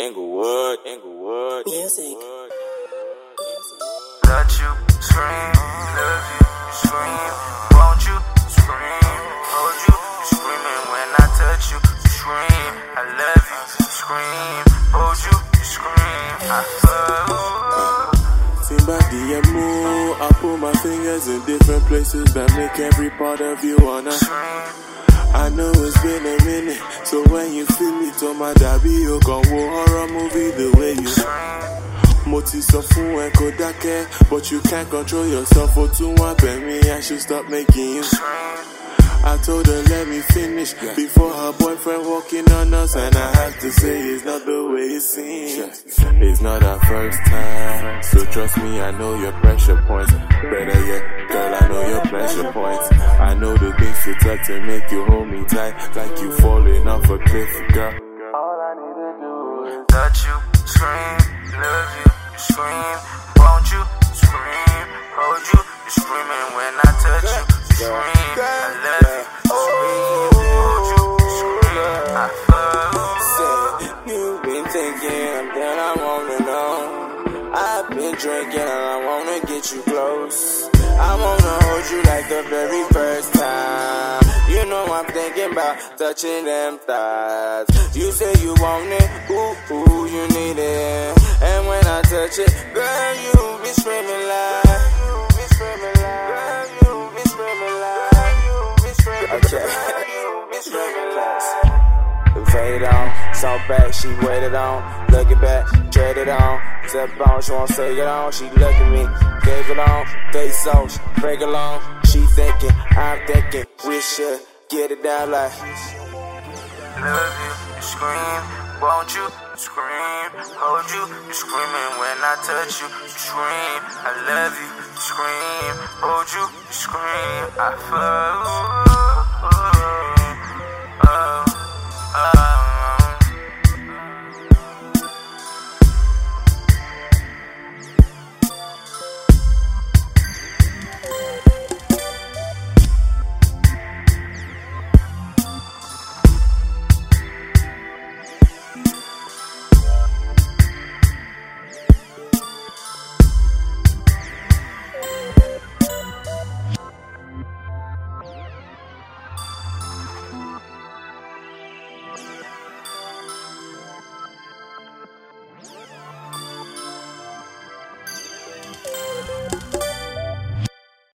Inglewood. Music. Let you scream, love you, scream, won't you scream, hold you, screaming when I touch you, scream, I love you, scream, hold you, scream, I fuck. Timba DMO, I put my fingers in different places that make every part of you wanna Scream. I know it's been a minute, so when you feel it on my dabby, you can watch horror movie the way you Moti so fun and kodake, but you can't control yourself for too much. Me, I should stop making you. I told her let me finish before her boyfriend walking on us, and I have to say it's not the way it seems. It's not our first time, so trust me, I know your pressure points. Better yet, girl, I know your pleasure points. I know the things to touch to make you hold me tight, like you falling off a cliff, girl. All I need to do is touch you, scream, love you, scream, won't you scream, hold you, you're screaming when I touch you, scream, I love you, scream, hold you, scream, I fuck. You've been thinking that I wanna know. I've been drinking and I wanna get you close. I wanna hold you like the very first time. You know I'm thinking about touching them thighs. You say you want it, ooh, you need it. And when I touch it, girl, you be screaming like, girl, you be screaming like, okay. Fade on, so back, she waited on. Looking back, tread it on. Step on, she won't say it on. She look at me, gave it on. Face on, she break along. She thinking, I'm thinking, we should get it down like. Love you, scream, won't you scream, hold you, you're screaming when I touch you, scream, I love you, scream, hold you, scream, I fuck.